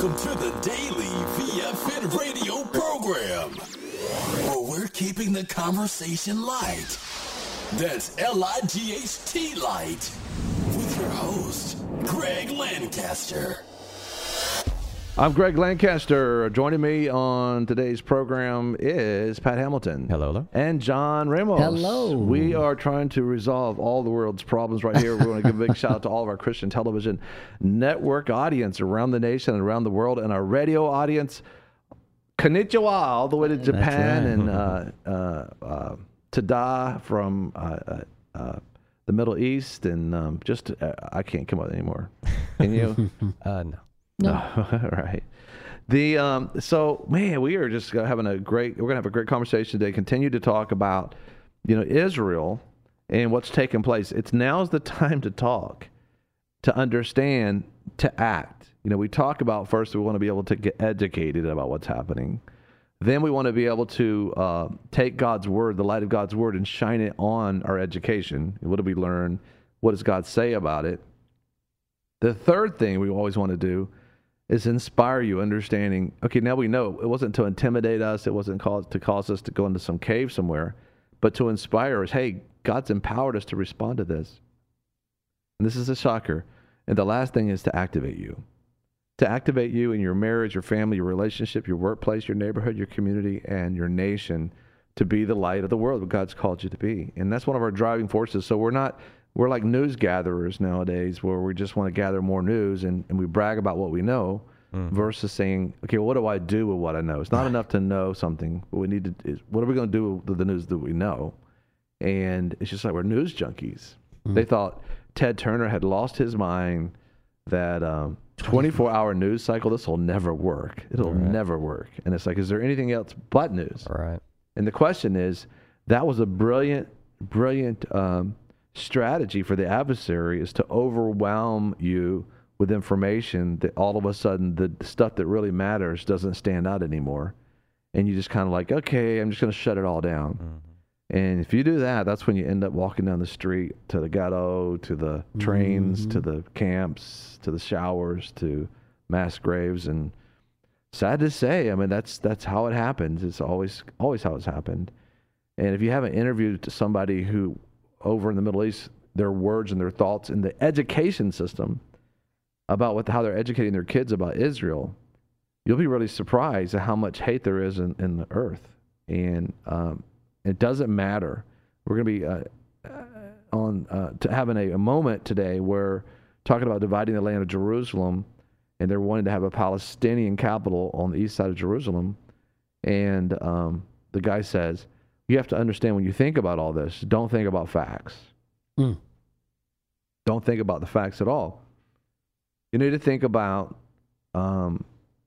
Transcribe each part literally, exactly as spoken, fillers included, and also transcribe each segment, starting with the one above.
Welcome to the Daily V F N radio program, where we're keeping the conversation light. That's L I G H T light. With your host, Greg Lancaster. I'm Greg Lancaster. Joining me on today's program is Pat Hamilton. Hello, hello. And John Ramos. Hello. We are trying to resolve all the world's problems right here. We want to give a big shout out to all of our Christian television network audience around the nation and around the world, and our radio audience. Konnichiwa, all the way to Japan, right. and uh, uh, uh, Tada from uh, uh, uh, the Middle East, and um, just, uh, I can't come up anymore. Can you? uh, no. No, right. The um, so man, we are just having a great. We're gonna have a great conversation today. Continue to talk about, you know, Israel and what's taking place. It's now's the time to talk, to understand, to act. You know, we talk about first. We want to be able to get educated about what's happening. Then we want to be able to uh, take God's word, the light of God's word, and shine it on our education. What do we learn? What does God say about it? The third thing we always want to do is inspire you, understanding, okay, now we know it wasn't to intimidate us, it wasn't cause, to cause us to go into some cave somewhere, but to inspire us, hey, God's empowered us to respond to this. And this is a shocker. And the last thing is to activate you. To activate you in your marriage, your family, your relationship, your workplace, your neighborhood, your community, and your nation to be the light of the world, what God's called you to be. And that's one of our driving forces. So we're not... We're like news gatherers nowadays, where we just want to gather more news and, and we brag about what we know, mm-hmm. versus saying, okay, well, what do I do with what I know? It's not enough to know something. What we need to is, what are we going to do with the news that we know? And it's just like we're news junkies. Mm-hmm. They thought Ted Turner had lost his mind, that um, twenty-four hour news cycle, this will never work. It'll right. never work. And it's like, is there anything else but news? All right. And the question is, that was a brilliant, brilliant... Um, strategy for the adversary, is to overwhelm you with information that all of a sudden the stuff that really matters doesn't stand out anymore. And you just kind of like, okay, I'm just going to shut it all down. Mm-hmm. And if you do that, that's when you end up walking down the street to the ghetto, to the trains, mm-hmm. to the camps, to the showers, to mass graves. And sad to say, I mean, that's that's how it happens. It's always always how it's happened. And if you haven't interviewed somebody who over in the Middle East, their words and their thoughts in the education system about what how they're educating their kids about Israel, you'll be really surprised at how much hate there is in, in the earth. And um, it doesn't matter. We're going to be uh, on uh, to having a, a moment today where talking about dividing the land of Jerusalem, and they're wanting to have a Palestinian capital on the east side of Jerusalem. And um, the guy says, you have to understand, when you think about all this, don't think about facts. Mm. Don't think about the facts at all. You need to think about um,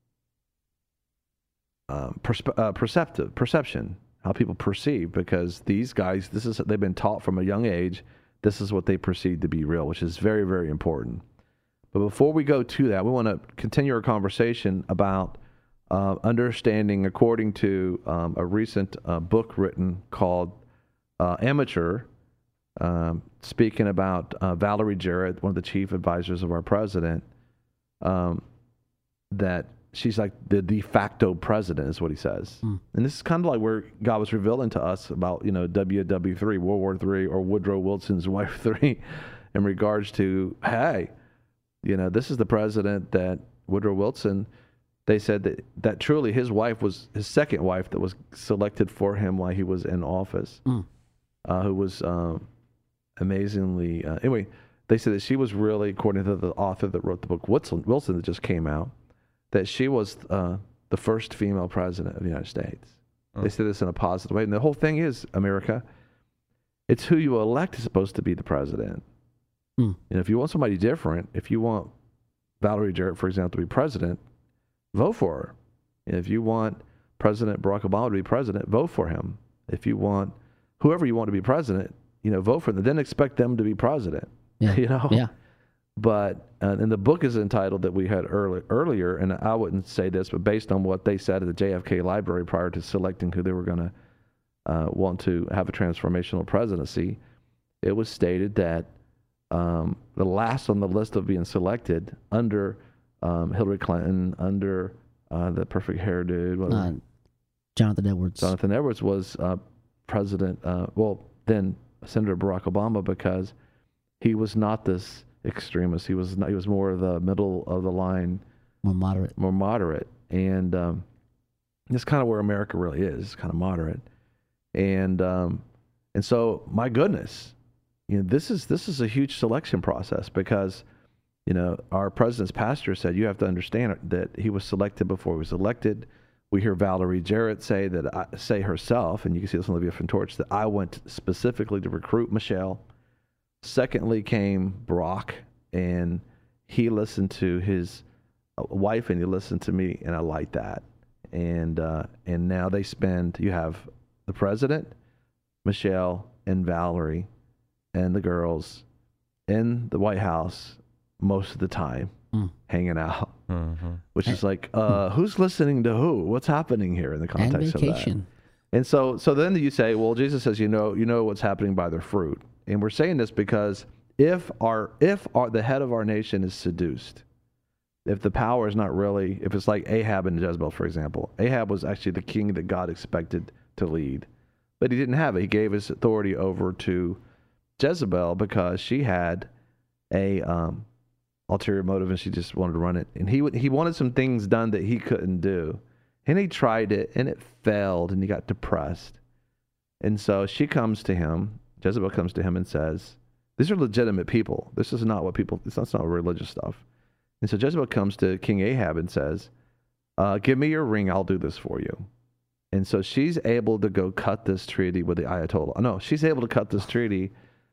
um, perspe- uh, perceptive perception, how people perceive, because these guys, this is they've been taught from a young age, this is what they perceive to be real, which is very, very important. But before we go to that, we want to continue our conversation about Uh, understanding, according to um, a recent uh, book written called uh, Amateur, um, speaking about uh, Valerie Jarrett, one of the chief advisors of our president, um, that she's like the de facto president, is what he says. Mm. And this is kind of like where God was revealing to us about, you know, W W three, World War Three, or Woodrow Wilson's wife three, in regards to, hey, you know, this is the president that Woodrow Wilson... They said that, that truly his wife was his second wife that was selected for him while he was in office, mm. uh, who was um, amazingly... Uh, anyway, they said that she was really, according to the author that wrote the book, Wilson, Wilson that just came out, that she was uh, the first female president of the United States. Mm. They said this in a positive way. And the whole thing is, America, it's who you elect is supposed to be the president. Mm. And if you want somebody different, if you want Valerie Jarrett, for example, to be president, vote for her. If you want President Barack Obama to be president, vote for him. If you want whoever you want to be president, you know, vote for them. Then expect them to be president. Yeah. You know. Yeah. But uh, and the book is entitled that we had early, earlier, and I wouldn't say this, but based on what they said at the J F K Library prior to selecting who they were going to uh, want to have a transformational presidency, it was stated that um, the last on the list of being selected under um, Hillary Clinton, under uh, the perfect hair dude. What Uh, Jonathan Edwards. Jonathan Edwards was uh, president, uh, well, then Senator Barack Obama, because he was not this extremist. He was not, he was more of the middle of the line, More moderate. more moderate. And um, that's kind of where America really is, kind of moderate. And um, and so, my goodness, you know, this is this is a huge selection process, because, you know, our president's pastor said you have to understand that he was selected before he was elected. We hear Valerie Jarrett say that I, say herself, and you can see this on the Livia Torch, that I went specifically to recruit Michelle. Secondly came Barack, and he listened to his wife, and he listened to me, and I like that. And uh, and now they spend. You have the president, Michelle, and Valerie, and the girls in the White House most of the time, mm. hanging out. Mm-hmm. Which is like, uh, who's listening to who? What's happening here in the context and vacation. of that? And so, so then you say, well, Jesus says, you know, you know what's happening by their fruit. And we're saying this because if our, if our, the head of our nation is seduced, if the power is not really, if it's like Ahab and Jezebel, for example, Ahab was actually the king that God expected to lead, but he didn't have it. He gave his authority over to Jezebel because she had a, um, ulterior motive, and she just wanted to run it. And he he wanted some things done that he couldn't do, and he tried it, and it failed, and he got depressed. And so she comes to him, Jezebel comes to him and says, these are legitimate people. This is not what people, it's not, it's not religious stuff. And so Jezebel comes to King Ahab and says, uh, give me your ring, I'll do this for you. And so she's able to go cut this treaty with the Ayatollah. No, she's able to cut this treaty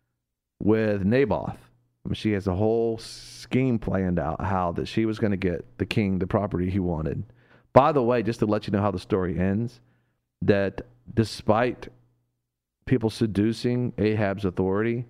with Naboth. I mean, she has a whole scheme planned out how that she was going to get the king the property he wanted. By the way, just to let you know how the story ends, that despite people seducing Ahab's authority,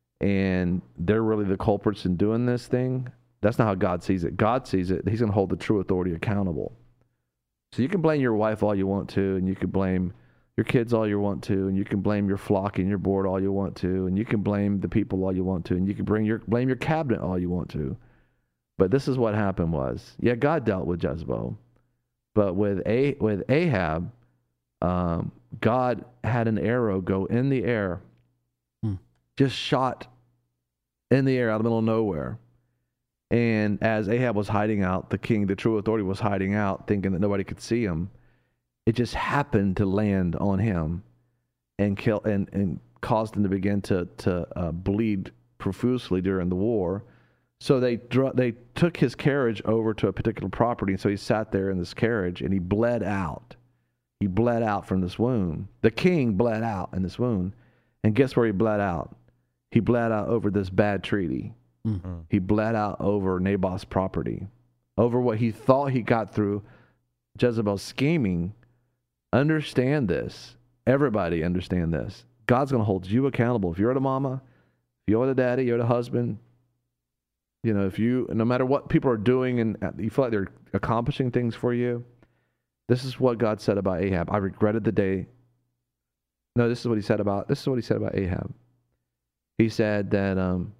and they're really the culprits in doing this thing, that's not how God sees it. God sees it, he's going to hold the true authority accountable. So you can blame your wife all you want to, and you can blame your kids all you want to, and you can blame your flock and your board all you want to, and you can blame the people all you want to, and you can bring your blame your cabinet all you want to. But this is what happened was, yeah, God dealt with Jezebel, but with a with Ahab, um, God had an arrow go in the air, hmm. just shot in the air out of the middle of nowhere. And as Ahab was hiding out, the king, the true authority, was hiding out, thinking that nobody could see him. It just happened to land on him and kill and, and caused him to begin to to uh, bleed profusely during the war. So they dr- they took his carriage over to a particular property, and so he sat there in this carriage, and he bled out. He bled out from this wound. The king bled out in this wound, and guess where he bled out? He bled out over this bad treaty. Mm-hmm. He bled out over Naboth's property, over what he thought he got through Jezebel's scheming. Understand this. Everybody understand this. God's going to hold you accountable. If you're the mama, if you're the daddy, you're the husband, you know, if you, no matter what people are doing and you feel like they're accomplishing things for you, this is what God said about Ahab. I regretted the day. No, this is what he said about, this is what he said about Ahab. He said that um,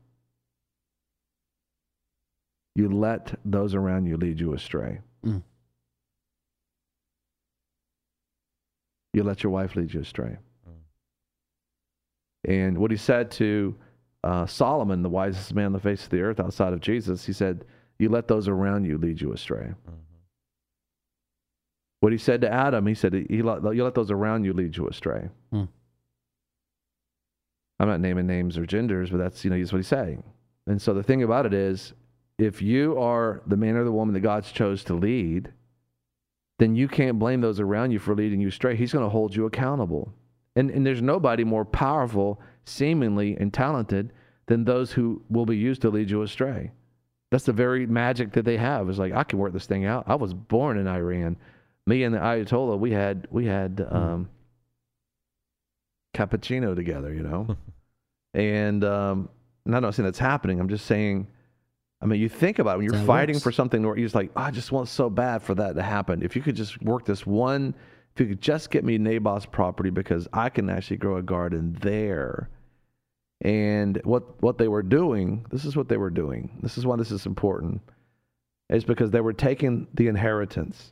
you let those around you lead you astray. Mm. You let your wife lead you astray. Mm. And what he said to uh, Solomon, the wisest man on the face of the earth outside of Jesus, he said, you let those around you lead you astray. Mm-hmm. What he said to Adam, he said, you let, you let those around you lead you astray. Mm. I'm not naming names or genders, but that's, you know, that's what he's saying. And so the thing about it is, if you are the man or the woman that God's chose to lead, then you can't blame those around you for leading you astray. He's going to hold you accountable. And and there's nobody more powerful, seemingly, and talented than those who will be used to lead you astray. That's the very magic that they have. It's like, I can work this thing out. I was born in Iran. Me and the Ayatollah, we had we had um, cappuccino together, you know. and um, and I'm not saying that's happening. I'm just saying, I mean, you think about it, when you're that fighting works. for something where you're just like, oh, I just want so bad for that to happen. If you could just work this one, if you could just get me Naboth's property, because I can actually grow a garden there. And what what they were doing, this is what they were doing. This is why this is important. is because they were taking the inheritance.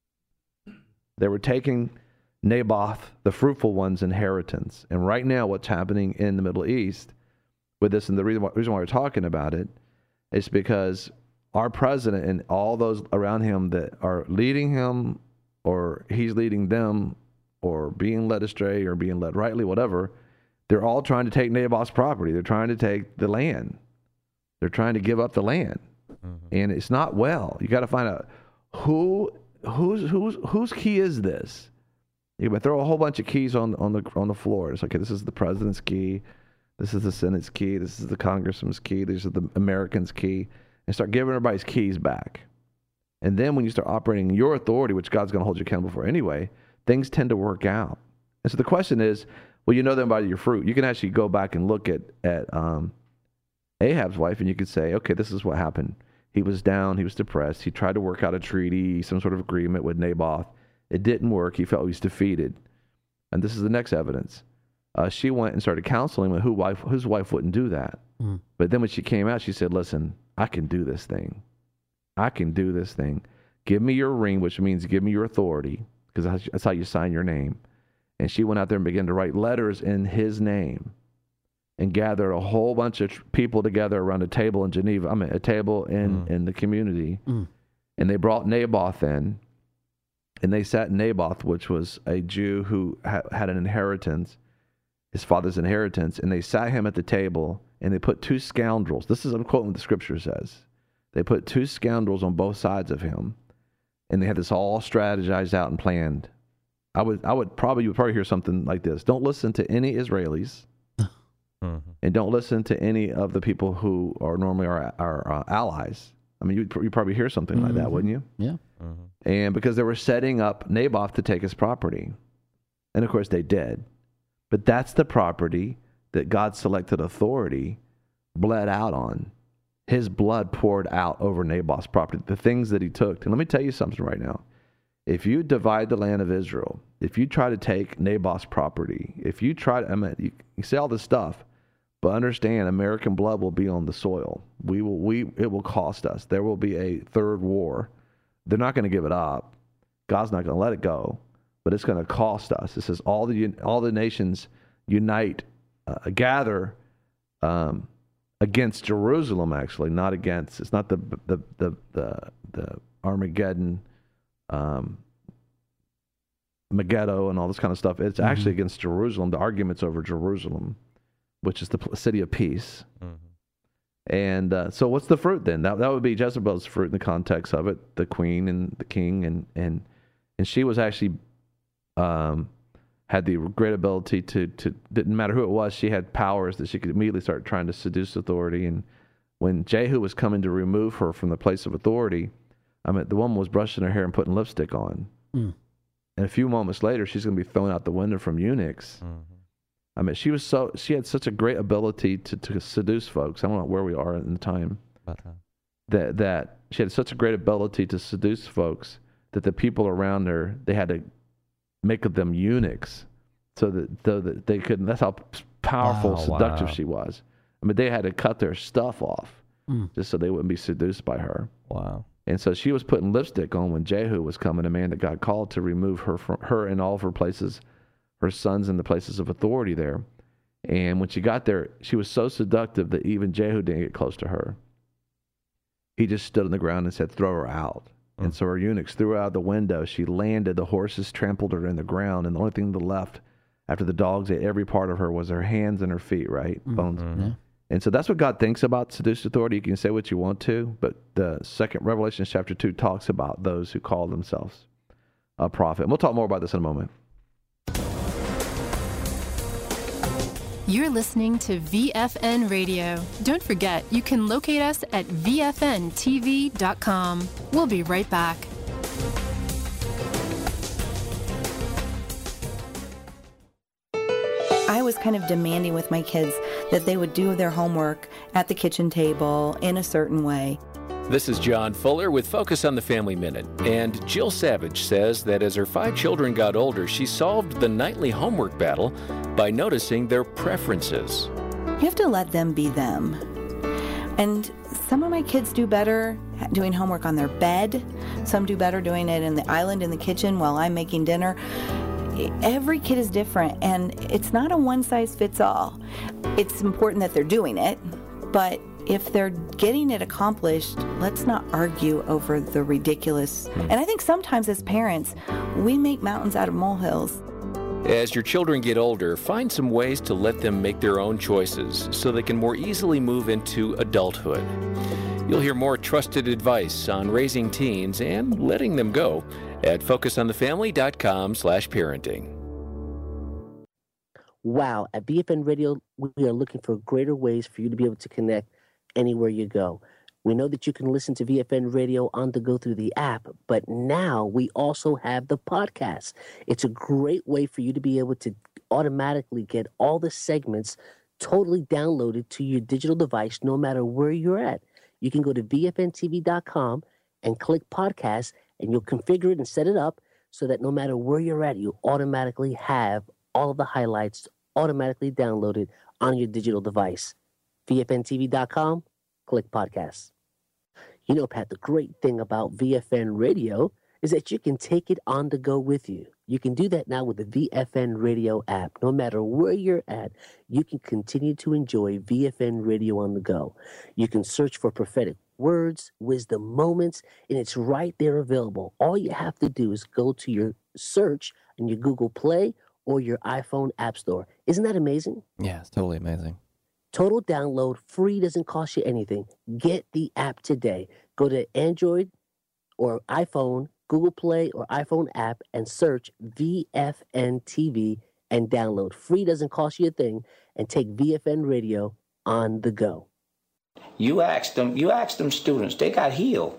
They were taking Naboth, the fruitful one's inheritance. And right now what's happening in the Middle East with this, and the reason why, reason why we're talking about it, is because our president and all those around him that are leading him, or he's leading them, or being led astray, or being led rightly, whatever, they're all trying to take Naboth's property. They're trying to take the land. They're trying to give up the land. Mm-hmm. And it's not well. You got to find out who whose whose whose key is this? You can throw a whole bunch of keys on on the on the floor. It's like, okay, this is the president's key, this is the Senate's key, this is the Congressman's key, these are the Americans' key, and start giving everybody's keys back. And then when you start operating your authority, which God's going to hold you accountable for anyway, things tend to work out. And so the question is, well, you know them by your fruit. You can actually go back and look at at um, Ahab's wife, and you could say, okay, this is what happened. He was down, he was depressed, he tried to work out a treaty, some sort of agreement with Naboth. It didn't work. He felt he was defeated. And this is the next evidence. Uh, she went and started counseling with who wife, whose wife wouldn't do that. Mm. But then when she came out, she said, listen, I can do this thing. I can do this thing. Give me your ring, which means give me your authority, because that's how you sign your name. And she went out there and began to write letters in his name and gathered a whole bunch of tr- people together around a table in Geneva. I mean, a table in, mm. in the community. Mm. And they brought Naboth in. And they sat in Naboth, which was a Jew who ha- had an inheritance, his father's inheritance, and they sat him at the table, and they put two scoundrels. This is, I'm quoting what the scripture says. They put two scoundrels on both sides of him, and they had this all strategized out and planned. I would, I would probably, you would probably hear something like this. Don't listen to any Israelis, mm-hmm. and don't listen to any of the people who are normally our, our uh, allies. I mean, you'd, you'd probably hear something mm-hmm. like that, wouldn't you? Yeah. Mm-hmm. And because they were setting up Naboth to take his property. And of course they did. But that's the property that God's selected authority bled out on. His blood poured out over Naboth's property, the things that he took. And let me tell you something right now. If you divide the land of Israel, if you try to take Naboth's property, if you try to, I mean, you, you say all this stuff, but understand, American blood will be on the soil. We will, we, it will cost us. There will be a third war. They're not going to give it up. God's not going to let it go, but it's going to cost us. It says all the all the nations unite, uh, gather um, against Jerusalem. Actually, not against. It's not the the the the, the Armageddon, um, Megiddo, and all this kind of stuff. It's mm-hmm. actually against Jerusalem. The argument's over Jerusalem, which is the city of peace. Mm-hmm. And uh, so what's the fruit then? That that would be Jezebel's fruit in the context of it, the queen and the king. And, and, and she was actually, um, had the great ability to, to, didn't matter who it was, she had powers that she could immediately start trying to seduce authority. And when Jehu was coming to remove her from the place of authority, I mean, the woman was brushing her hair and putting lipstick on. Mm. And a few moments later, she's going to be thrown out the window from eunuchs. Mm-hmm. I mean, she was so she had such a great ability to, to seduce folks. I don't know where we are in the time. Uh-huh. That that she had such a great ability to seduce folks that the people around her, they had to make of them eunuchs, so that so that they couldn't. That's how powerful, wow, seductive wow. she was. I mean, they had to cut their stuff off mm. just so they wouldn't be seduced by her. Wow. And so she was putting lipstick on when Jehu was coming, a man that God called to remove her from her in all of her places. Her sons in the places of authority there. And when she got there, she was so seductive that even Jehu didn't get close to her. He just stood on the ground and said, throw her out. Mm. And so her eunuchs threw her out the window. She landed. The horses trampled her in the ground. And the only thing that left after the dogs ate every part of her was her hands and her feet, right? Mm. Bones. Mm-hmm. Yeah. And so that's what God thinks about seduced authority. You can say what you want to, but the second Revelation chapter two talks about those who call themselves a prophet. And we'll talk more about this in a moment. You're listening to V F N Radio. Don't forget, you can locate us at V F N T V dot com. We'll be right back. I was kind of demanding with my kids that they would do their homework at the kitchen table in a certain way. This is John Fuller with Focus on the Family Minute. And Jill Savage says that as her five children got older, she solved the nightly homework battle by noticing their preferences. You have to let them be them. And some of my kids do better doing homework on their bed. Some do better doing it in the island in the kitchen while I'm making dinner. Every kid is different, and it's not a one-size-fits-all. It's important that they're doing it, but if they're getting it accomplished, let's not argue over the ridiculous. And I think sometimes as parents, we make mountains out of molehills. As your children get older, find some ways to let them make their own choices so they can more easily move into adulthood. You'll hear more trusted advice on raising teens and letting them go at focus on the family dot com slash parenting. Wow, at V F N Radio, we are looking for greater ways for you to be able to connect anywhere you go. We know that you can listen to V F N Radio on the go through the app, but now we also have the podcast. It's a great way for you to be able to automatically get all the segments totally downloaded to your digital device no matter where you're at. You can go to V F N T V dot com and click podcast, and you'll configure it and set it up so that no matter where you're at, you automatically have all of the highlights automatically downloaded on your digital device. V F N T V dot com, click podcast. You know, Pat, the great thing about V F N Radio is that you can take it on the go with you. You can do that now with the V F N Radio app. No matter where you're at, you can continue to enjoy V F N Radio on the go. You can search for prophetic words, wisdom moments, and it's right there available. All you have to do is go to your search in your Google Play or your iPhone App Store. Isn't that amazing? Yeah, it's totally amazing. Total download, free, doesn't cost you anything. Get the app today. Go to Android or iPhone, Google Play or iPhone app and search V F N T V and download. Free, doesn't cost you a thing, and take V F N Radio on the go. You asked them, you asked them students, they got healed.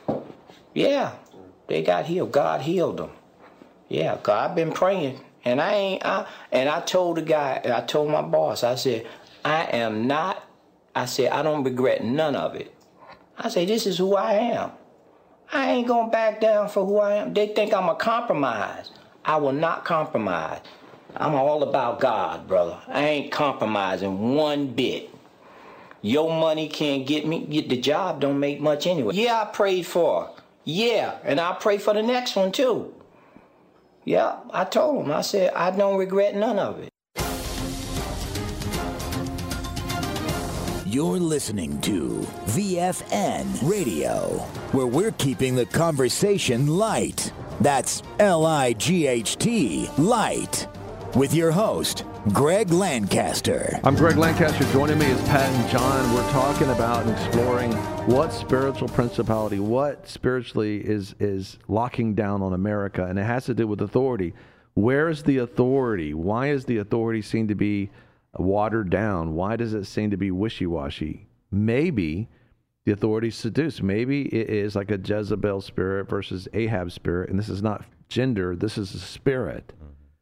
Yeah, they got healed. God healed them. Yeah, God, I've been praying. And I ain't, I, and I told the guy, I told my boss, I said, I am not, I said, I don't regret none of it. I say, this is who I am. I ain't gonna back down for who I am. They think I'm a compromise. I will not compromise. I'm all about God, brother. I ain't compromising one bit. Your money can't get me, get the job don't make much anyway. Yeah, I prayed for her. Yeah, and I pray for the next one too. Yeah, I told him, I said, I don't regret none of it. You're listening to V F N Radio, where we're keeping the conversation light. That's L I G H T, light. With your host, Greg Lancaster. I'm Greg Lancaster. Joining me is Pat and John. We're talking about and exploring what spiritual principality, what spiritually is, is locking down on America, and it has to do with authority. Where is the authority? Why is the authority seen to be watered down? Why does it seem to be wishy-washy? Maybe the authority seduced. Maybe it is like a Jezebel spirit versus Ahab spirit, and this is not gender, this is a spirit.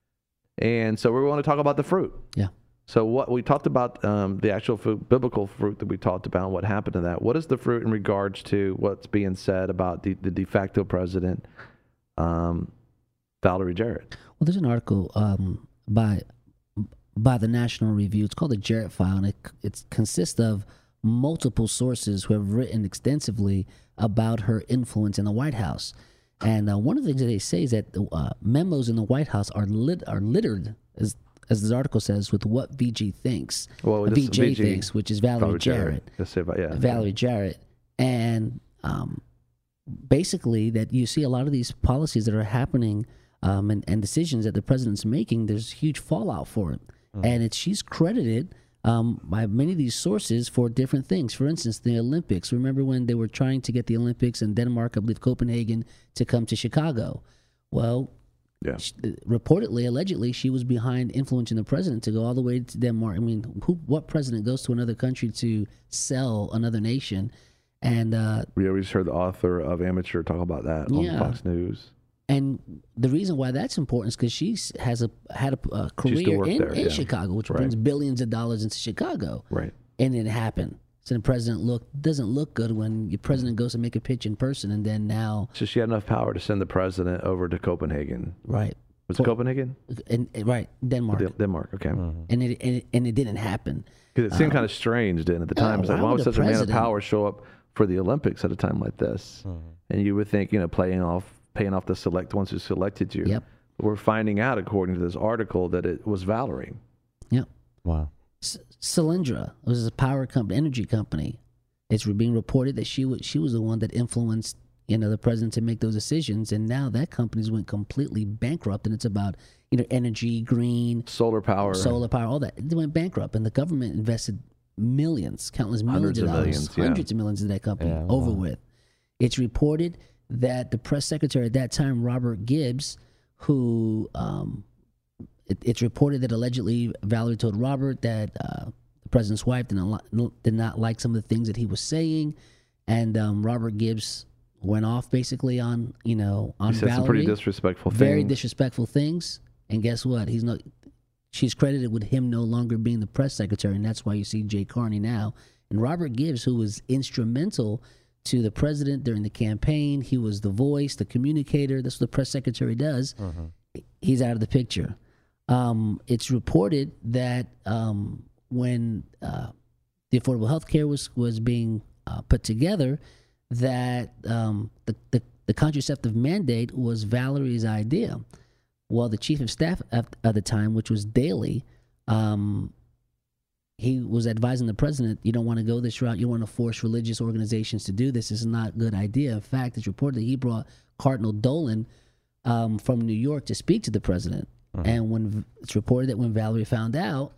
And so we want to talk about the fruit. Yeah. So what we talked about, um, the actual fruit, biblical fruit that we talked about, what happened to that. What is the fruit in regards to what's being said about the, the de facto president, um, Valerie Jarrett? Well, there's an article um, by by the National Review. It's called the Jarrett File, and it, it consists of multiple sources who have written extensively about her influence in the White House. And uh, one of the things that they say is that the uh, memos in the White House are lit are littered, as as this article says, with what V G thinks, well, V J V G thinks, which is Valerie, Valerie Jarrett. Jarrett. Say about, yeah, Valerie Jarrett. And um, basically that you see a lot of these policies that are happening um, and, and decisions that the president's making, there's huge fallout for it. Mm. And it's, she's credited um, by many of these sources for different things. For instance, the Olympics. Remember when they were trying to get the Olympics in Denmark, I believe Copenhagen, to come to Chicago? Well, yeah. she, reportedly, allegedly, she was behind influencing the president to go all the way to Denmark. I mean, who, what president goes to another country to sell another nation? And uh, we always heard the author of Amateur talk about that on yeah. Fox News. And the reason why that's important is because she has a had a, a career in, there, in yeah. Chicago, which right. brings billions of dollars into Chicago. Right. And it happened. So the president look doesn't look good when your president goes to make a pitch in person, and then now. So she had enough power to send the president over to Copenhagen. Right. Was it Copenhagen? And, and right, Denmark. Denmark. Okay. Mm-hmm. And it, and it and it didn't happen. Because it seemed Um, kind of strange then at the yeah, time. It's like, why why would would the such a man of president- power show up for the Olympics at a time like this? Mhm. And you would think, you know, playing off, paying off the select ones who selected you. Yep. But we're finding out, according to this article, that it was Valerie. Yep. Wow. S- Solyndra was a power company, energy company. It's being reported that she was she was the one that influenced, you know, the president to make those decisions, and now that company's went completely bankrupt. And it's about, you know, energy, green, Solar power. solar power, all that. It went bankrupt, and the government invested millions, countless Hundreds millions of of dollars, millions, yeah. hundreds of millions in that company. Yeah, over wow. with. It's reported that the press secretary at that time, Robert Gibbs, who um, it, it's reported that allegedly Valerie told Robert that uh, the president's wife did not, li- did not like some of the things that he was saying, and um, Robert Gibbs went off basically on, you know, on He said Valerie. some pretty disrespectful Very things. disrespectful things. And guess what? He's not. She's credited with him no longer being the press secretary, and that's why you see Jay Carney now. And Robert Gibbs, who was instrumental to the president during the campaign, he was the voice, the communicator. That's what the press secretary does. He's out of the picture. Um, it's reported that um, when uh, the Affordable Health Care was was being uh, put together, that um, the, the the contraceptive mandate was Valerie's idea. Well, the chief of staff at, at the time, which was Daley, um, he was advising the president, you don't want to go this route. You don't want to force religious organizations to do this. This is not a good idea. In fact, it's reported that he brought Cardinal Dolan um, from New York to speak to the president. And when it's reported that when Valerie found out,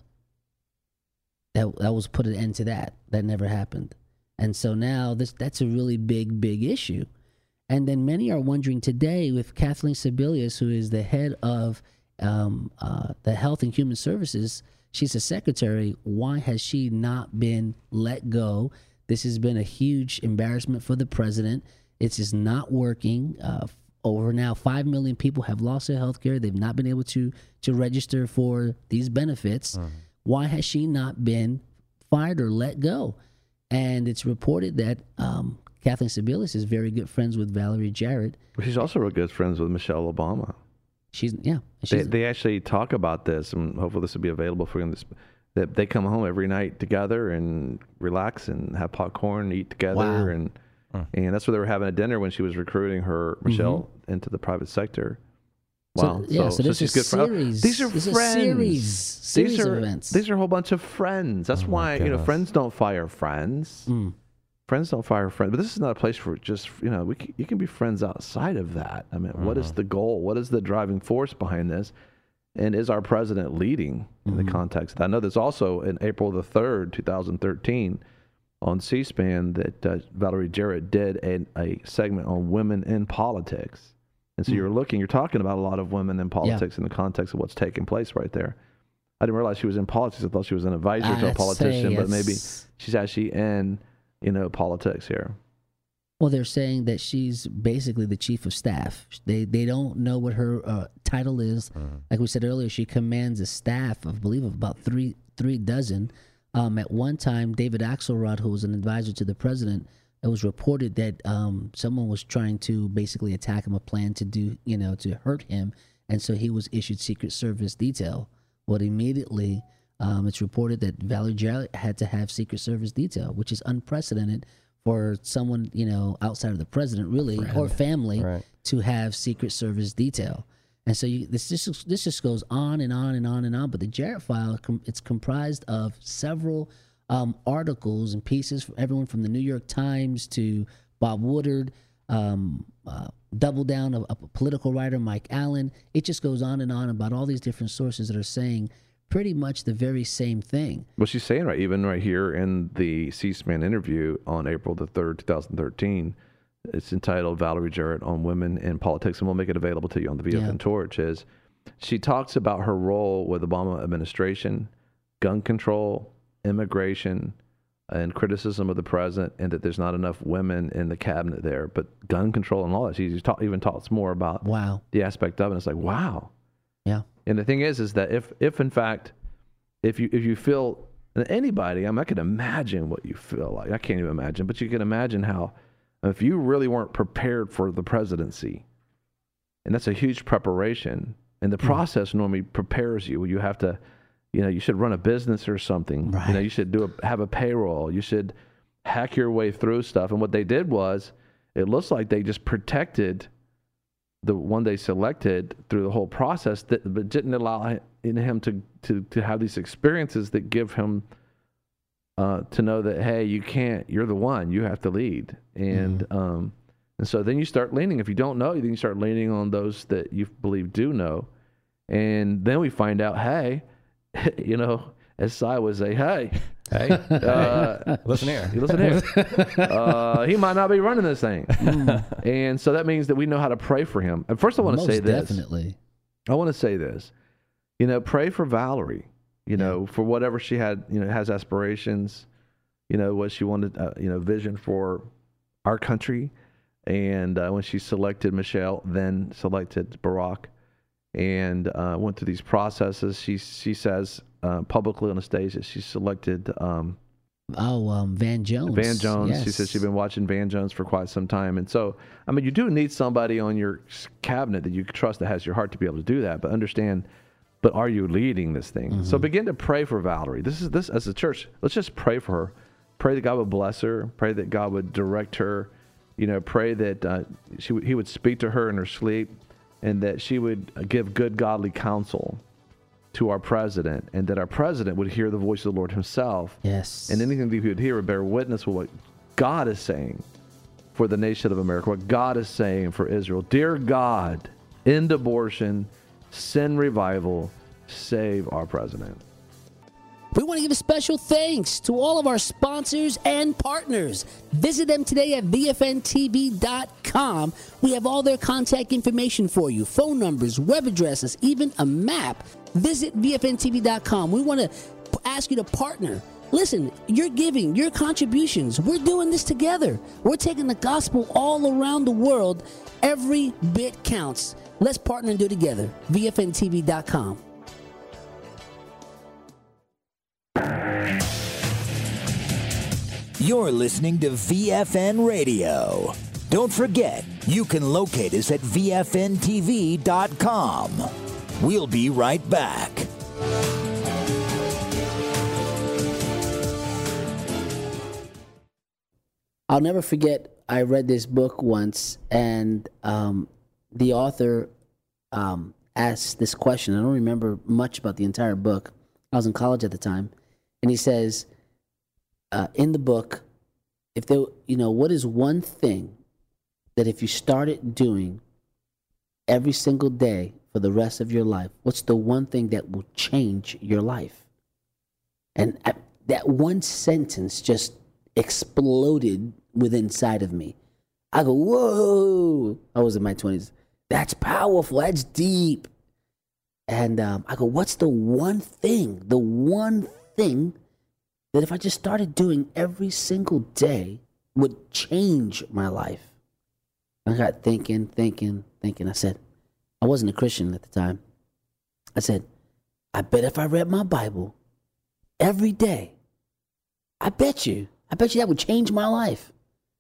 that that was put an end to that. That never happened. And so now this that's a really big, big issue. And then many are wondering today with Kathleen Sebelius, who is the head of um, uh, the Health and Human Services, she's a secretary. Why has she not been let go? This has been a huge embarrassment for the president. It's just not working. Uh, over now, five million people have lost their health care. They've not been able to, to register for these benefits. Mm-hmm. Why has she not been fired or let go? And it's reported that um, Kathleen Sebelius is very good friends with Valerie Jarrett. She's also real good friends with Michelle Obama. She's yeah. They, She's, they actually talk about this, and hopefully this will be available for you. That they come home every night together and relax and have popcorn, eat together, Wow. and and that's where they were having a dinner when she was recruiting her Michelle into the private sector. Wow. So, yeah, so, this she's is good a friends. series. These are this is friends. A series, series these are of events. these are a whole bunch of friends. That's Oh my why you know goodness. friends don't fire friends. Mm. Friends don't fire friends. But this is not a place for just you know we can, you can be friends outside of that. I mean, what is the goal? What is the driving force behind this? And is our president leading in the context? I know there's also in April the third, two thousand thirteen, on C-SPAN that uh, Valerie Jarrett did a, a segment on women in politics. And so you're looking, you're talking about a lot of women in politics in the context of what's taking place right there. I didn't realize she was in politics. I thought she was an advisor to a I'd politician, say but maybe it's- she's actually in, you know, politics here. Well, they're saying that she's basically the chief of staff. They they don't know what her uh, title is. Like we said earlier, she commands a staff of, I believe, of about three three dozen. Um, at one time, David Axelrod, who was an advisor to the president, it was reported that um, someone was trying to basically attack him, a plan to do, you know, to hurt him, and so he was issued Secret Service detail. Well, immediately, um, it's reported that Valerie Jarrett had to have Secret Service detail, which is unprecedented for someone, you know, outside of the president, really, or family, Right. to have Secret Service detail. And so you, this just this just goes on and on and on and on. But the Jarrett file, com- it's comprised of several um, articles and pieces, from everyone from the New York Times to Bob Woodard, um, uh, Double Down, a, a political writer, Mike Allen. It just goes on and on about all these different sources that are saying pretty much the very same thing. Well, she's saying right, even right here in the C-SPAN interview on April the third, two thousand thirteen, it's entitled Valerie Jarrett on Women in Politics, and we'll make it available to you on the V F N Yeah. Torch, is she talks about her role with the Obama administration, gun control, immigration, and criticism of the president, and that there's not enough women in the cabinet there, but gun control and all that. She talk, even talks more about Wow. the aspect of it. It's like, wow. Yeah. And the thing is, is that if, if in fact, if you if you feel anybody, I mean, I can imagine what you feel like. I can't even imagine, but you can imagine how if you really weren't prepared for the presidency, and that's a huge preparation, and the process normally prepares you. You have to, you know, you should run a business or something. Right. You know, you should do a, have a payroll. You should hack your way through stuff. And what they did was, it looks like they just protected the one they selected through the whole process, that, but didn't allow in him to, to, to have these experiences that give him uh, to know that, hey, you can't, you're the one, you have to lead. And, mm-hmm. um, and so then you start leaning. If you don't know, then you start leaning on those that you believe do know. And then we find out, hey, you know, as Si would say, hey, hey, uh, listen here. Listen here. uh, he might not be running this thing. Mm. And so that means that we know how to pray for him. And first I want to say this. Definitely. I want to say this. You know, pray for Valerie, you yeah. know, for whatever she had, you know, has aspirations, you know, what she wanted, uh, you know, vision for our country. And uh, when she selected Michelle, then selected Barack, and uh, went through these processes, she she says uh, publicly on the stage that she selected um, oh um, Van Jones. Van Jones. Yes. She says she's been watching Van Jones for quite some time, and so I mean, you do need somebody on your cabinet that you can trust that has your heart to be able to do that. But understand, but are you leading this thing? Mm-hmm. So begin to pray for Valerie. This is this as a church. Let's just pray for her. Pray that God would bless her. Pray that God would direct her. You know, pray that uh, she he would speak to her in her sleep, and that she would give good godly counsel to our president, and that our president would hear the voice of the Lord himself. Yes. And anything that he would hear would bear witness with what God is saying for the nation of America, what God is saying for Israel. Dear God, end abortion, send revival, save our president. We want to give a special thanks to all of our sponsors and partners. Visit them today at V F N T V dot com. We have all their contact information for you, phone numbers, web addresses, even a map. Visit V F N T V dot com. We want to ask you to partner. Listen, you're giving, your contributions. We're doing this together. We're taking the gospel all around the world. Every bit counts. Let's partner and do it together. V F N T V dot com. You're listening to V F N Radio. Don't forget, you can locate us at V F N T V dot com. We'll be right back. I'll never forget, I read this book once, and um, the author um, asked this question. I don't remember much about the entire book. I was in college at the time. And he says, uh, in the book, if there, you know, what is one thing that if you started doing every single day for the rest of your life, what's the one thing that will change your life? And I, that one sentence just exploded within inside of me. I go, whoa. I was in my twenties. That's powerful. That's deep. And um, I go, what's the one thing, the one thing that if I just started doing every single day would change my life? I got thinking, thinking, thinking. I said, I wasn't a Christian at the time. I said, I bet if I read my Bible every day, I bet you, I bet you that would change my life.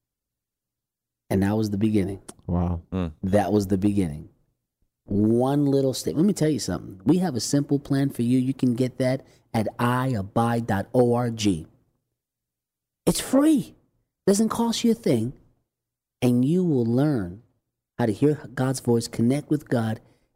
And that was the beginning. Wow. Mm. That was the beginning. One little step. Let me tell you something. We have a simple plan for you. You can get that at i abide dot org. It's free. Doesn't cost you a thing. And you will learn how to hear God's voice, connect with God,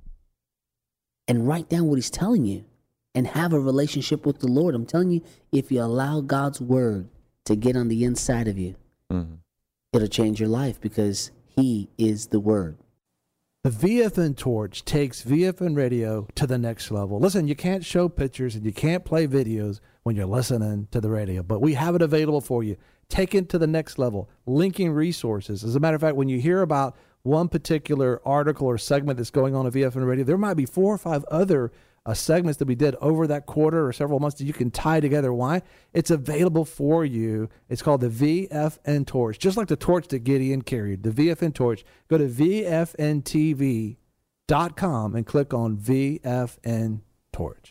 and write down what he's telling you and have a relationship with the Lord. I'm telling you, if you allow God's word to get on the inside of you, mm-hmm. it'll change your life because he is the word. The V F N Torch takes V F N Radio to the next level. Listen, you can't show pictures and you can't play videos when you're listening to the radio, but we have it available for you. Take it to the next level, linking resources. As a matter of fact, when you hear about one particular article or segment that's going on at V F N Radio, there might be four or five other uh, segments that we did over that quarter or several months that you can tie together. Why? It's available for you. It's called the V F N Torch, just like the torch that Gideon carried, the V F N Torch. Go to V F N T V dot com and click on V F N Torch.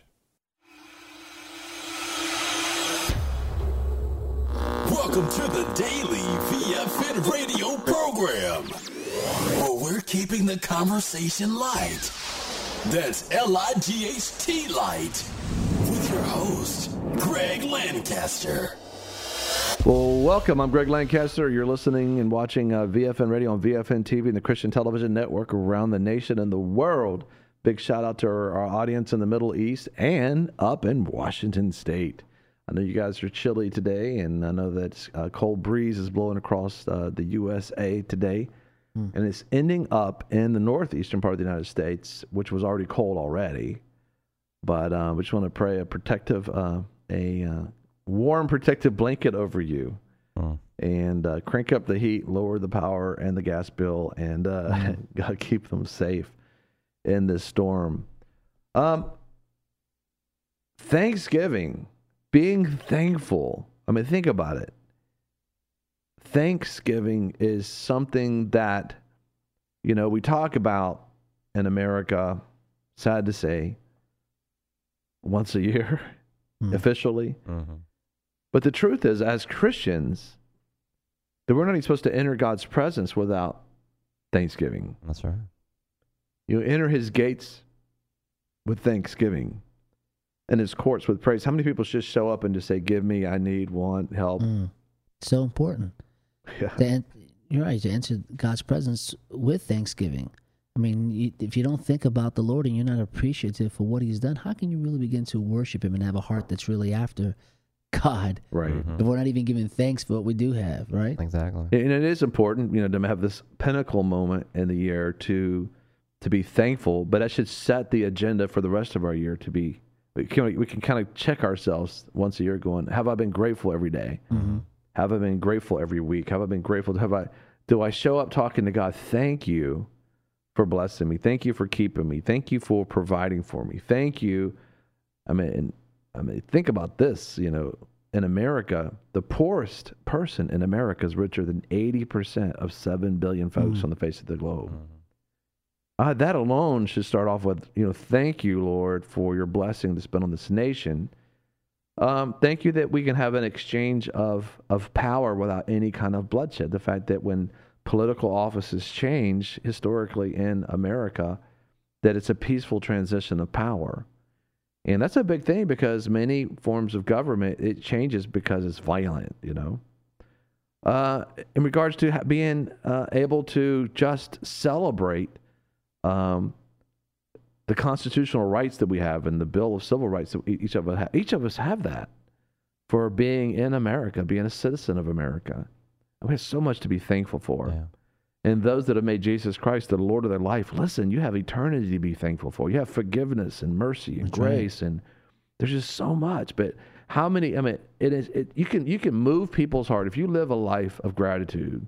Welcome to the daily V F N radio program, where we're keeping the conversation light. That's L I G H T light. With your host, Greg Lancaster. Well, welcome. I'm Greg Lancaster. You're listening and watching uh, V F N Radio on V F N T V and the Christian Television Network around the nation and the world. Big shout out to our, our audience in the Middle East and up in Washington State. I know you guys are chilly today, and I know that a cold breeze is blowing across uh, the U S A today. Mm. And it's ending up in the northeastern part of the United States, which was already cold already. But uh, we just want to pray a protective, uh, a uh, warm protective blanket over you. Oh. And uh, crank up the heat, lower the power and the gas bill, and uh, mm. gotta keep them safe in this storm. Um, Thanksgiving, being thankful. I mean, think about it. Thanksgiving is something that, you know, we talk about in America, sad to say, once a year, mm. officially. Mm-hmm. But the truth is, as Christians, that we're not even supposed to enter God's presence without Thanksgiving. That's right. You enter his gates with thanksgiving and his courts with praise. How many people just show up and just say, give me, I need, want, help? Mm. So important. Yeah. To, you're right, to enter God's presence with thanksgiving. I mean, you, if you don't think about the Lord and you're not appreciative for what he's done, how can you really begin to worship him and have a heart that's really after God? Right. Mm-hmm. If we're not even giving thanks for what we do have, right? Exactly. And it is important, you know, to have this pinnacle moment in the year to to be thankful, but that should set the agenda for the rest of our year to be, we can, we can kind of check ourselves once a year going, have I been grateful every day? Mm-hmm. Have I been grateful every week? Have I been grateful? Have I, do I show up talking to God? Thank you for blessing me. Thank you for keeping me. Thank you for providing for me. Thank you. I mean, I mean, think about this, you know, in America, the poorest person in America is richer than eighty percent of seven billion folks mm. on the face of the globe. Mm. Uh, that alone should start off with, you know, thank you, Lord, for your blessing that's been on this nation. Um, thank you that we can have an exchange of, of power without any kind of bloodshed. The fact that when political offices change historically in America, that it's a peaceful transition of power. And that's a big thing because many forms of government, it changes because it's violent, you know. Uh, in regards to being uh, able to just celebrate um, the constitutional rights that we have and the Bill of Civil Rights that each of us have. Each of us have that for being in America, being a citizen of America. We have so much to be thankful for. Yeah. And those that have made Jesus Christ the Lord of their life, listen, you have eternity to be thankful for. You have forgiveness and mercy and That's grace, right. and there's just so much. But how many? I mean, it is. It, you can you can move people's heart if you live a life of gratitude.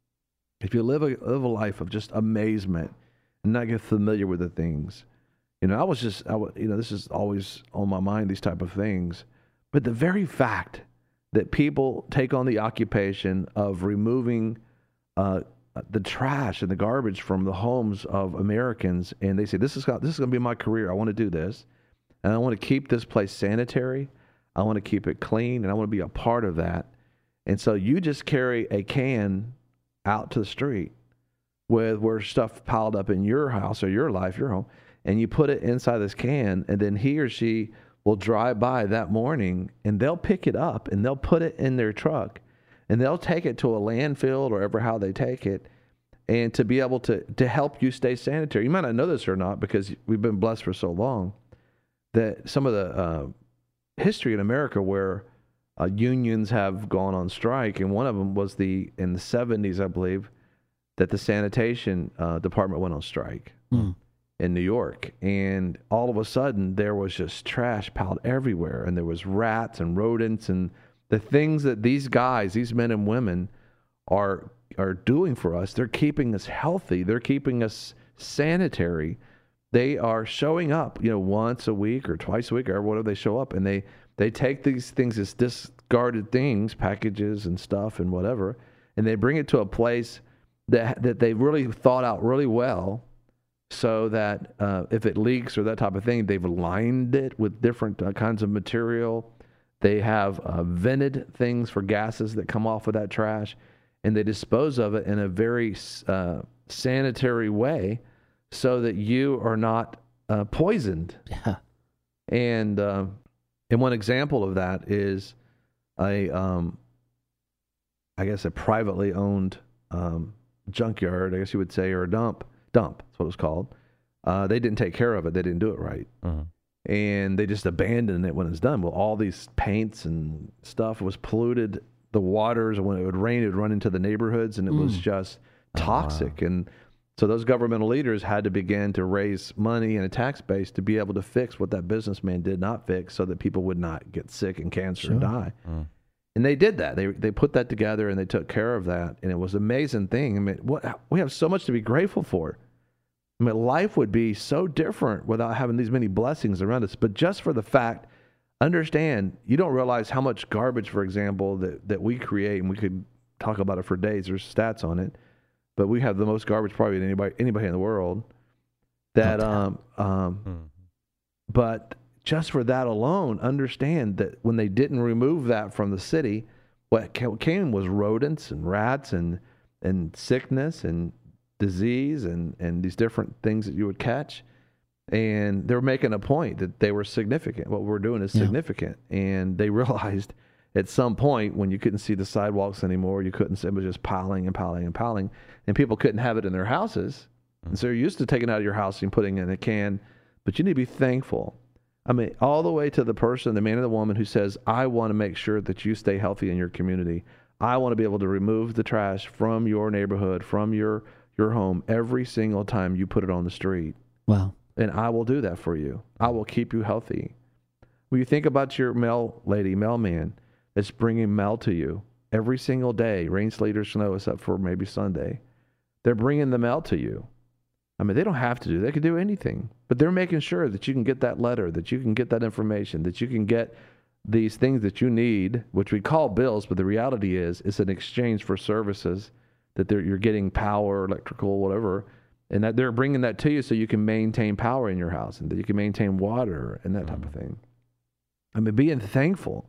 If you live a live a life of just amazement and not get familiar with the things. You know, I was just, I, you know, this is always on my mind, these type of things. But the very fact that people take on the occupation of removing uh, the trash and the garbage from the homes of Americans, and they say, this is this is going to be my career. I want to do this, and I want to keep this place sanitary. I want to keep it clean, and I want to be a part of that. And so you just carry a can out to the street with where stuff piled up in your house or your life, your home, and you put it inside this can, and then he or she will drive by that morning, and they'll pick it up, and they'll put it in their truck, and they'll take it to a landfill or ever how they take it, and to be able to, to help you stay sanitary. You might not know this or not because we've been blessed for so long that some of the uh, history in America where uh, unions have gone on strike, and one of them was the in the seventies, I believe, that the sanitation uh, department went on strike. Mm. in New York, and all of a sudden there was just trash piled everywhere, and there was rats and rodents, and the things that these guys, these men and women are are doing for us, they're keeping us healthy, they're keeping us sanitary. They are showing up, you know, once a week or twice a week or whatever they show up, and they they take these things as discarded things, packages and stuff and whatever, and they bring it to a place that that they really thought out really well, so that uh, if it leaks or that type of thing, they've lined it with different uh, kinds of material. They have uh, vented things for gases that come off of that trash, and they dispose of it in a very uh, sanitary way so that you are not uh, poisoned. Yeah. And uh, And one example of that is a, um, I guess, a privately owned um, junkyard, I guess you would say, or a dump. Dump, that's what it's called. Uh, they didn't take care of it. They didn't do it right. Uh-huh. And they just abandoned it when it's done. Well, all these paints and stuff was polluted. The waters, when it would rain, it would run into the neighborhoods, and it mm. was just toxic. Oh, wow. And so those governmental leaders had to begin to raise money and a tax base to be able to fix what that businessman did not fix, so that people would not get sick and cancer sure. and die. Mm. And they did that. They they put that together, and they took care of that. And it was an amazing thing. I mean, what, we have so much to be grateful for. I mean, life would be so different without having these many blessings around us. But just for the fact, understand, you don't realize how much garbage, for example, that, that we create, and we could talk about it for days. There's stats on it. But we have the most garbage probably than anybody anybody in the world. That um um mm-hmm. But just for that alone, understand that when they didn't remove that from the city, what came was rodents and rats and and sickness and disease and, and these different things that you would catch. And they were making a point that they were significant. What we're doing is yeah. significant. And they realized at some point when you couldn't see the sidewalks anymore, you couldn't see, it was just piling and piling and piling, and people couldn't have it in their houses. Mm-hmm. And so you're used to taking it out of your house and putting it in a can, but you need to be thankful. I mean, all the way to the person, the man or the woman who says, I want to make sure that you stay healthy in your community. I want to be able to remove the trash from your neighborhood, from your, your home every single time you put it on the street. Wow. And I will do that for you. I will keep you healthy. When you think about your mail lady, mailman, that's bringing mail to you every single day, rain, sleet, or snow, except for maybe Sunday, they're bringing the mail to you. I mean, they don't have to do, they could do anything, but they're making sure that you can get that letter, that you can get that information, that you can get these things that you need, which we call bills, but the reality is it's an exchange for services that they're, you're getting power, electrical, whatever, and that they're bringing that to you so you can maintain power in your house and that you can maintain water and that type of thing. I mean, being thankful.